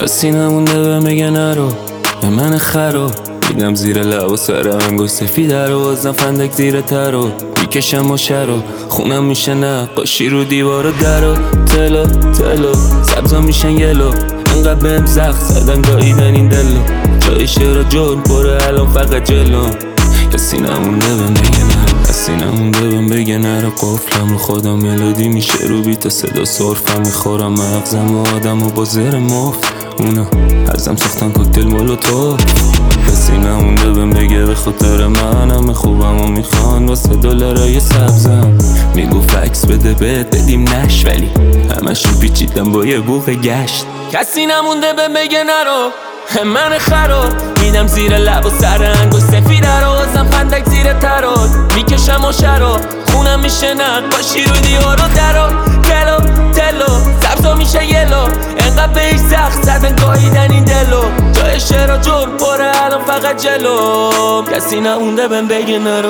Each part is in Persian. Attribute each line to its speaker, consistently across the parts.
Speaker 1: کسی نمونده بهم بگه نرو به من خرو میدم زیر لب و سر انگوش سفیده رو بازم فندک زیر ترو میکشم و شرو خونم میشه نقاشی رو دیوار و درو تلو تلو سبزا میشن یلو انقدر بهم زخم زدن گاییدن این دلو جای شعر جرم پره الان فقط جلو کسی نمونده بهم بگه نرو کسی نمونده بهم بگه نرو قفلم رو خودم ملودی میشه رو بیت صدا صرفم میخورم مغزم و آدم و با زر مفت اونا ازم ساختن کوکتل مولوتوف کسی نمونده بهم بگه به خاطر من همه خوبم و میخوان واسه دلارای سبزم میگو فکس بده بهت بدیم نش ولی همشون پیچیدم با یه بوق گشت کسی نمونده بهم بگه نرو من خرو میدم زیر لب و سر انگوش سفیده رو ازم فندک زیر تراد میکشم و شرو خونم میشه نقاشی رو دیوار و درو تلو تلو سبزا میشه یلو انقدر بهش سخت زدن گاییدن این دلو جای شعر و جرم پره الان فقط جلو کسی نمونده بهم بگه نرو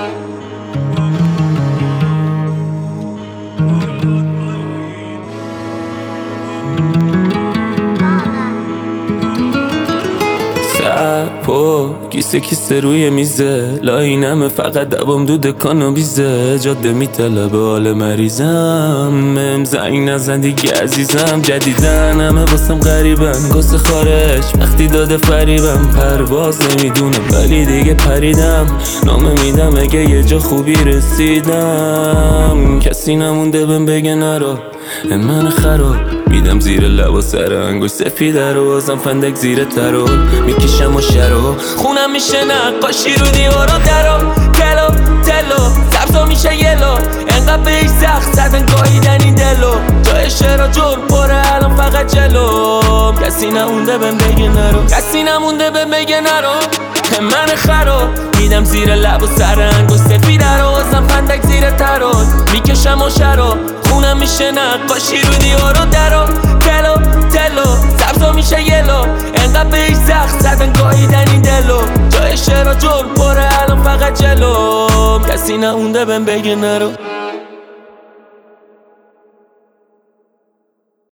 Speaker 1: سرپا کیسه کیسه روی میزه لاینمه فقط دوام دو دکان و بیزه جاده میطلبه حال مریضم مهم زنگ نزن دیگه عزیزم جدیدن همه واسم غریبن گس خارج وقتی داده فریبم پرواز نمیدونم ولی دیگه پریدم نامه میدم اگه یه جا خوبی رسیدم کسی نمونده بهم بگه نرو من خرو میدم زیر لب و سر انگوش سفیده رو ازم فندک زیر ترول میکشم و شرو خونم میشه نقاشی رو دیوار و درو تلو تلو سبزا میشه یلو انقدر بهش سخت زدن گاییدن این دلو جای شعر و جرم پره الان فقط جلو کسی نمونده بهم بگه نرو کسی نمونده بهم بگه نرو من خرو میدم زیر لب و سر انگوش سفیده رو ازم فندک زیر ترول میکشم و شرو خونم میشه نقاشی رو دیوار و درو تلو تلو سبزا میشه یلو انقدر بهش سخت زدن گاییدن این دلو جای شعر و جرم پره الان فقط جلو کسی نمونده بهم بگه نرو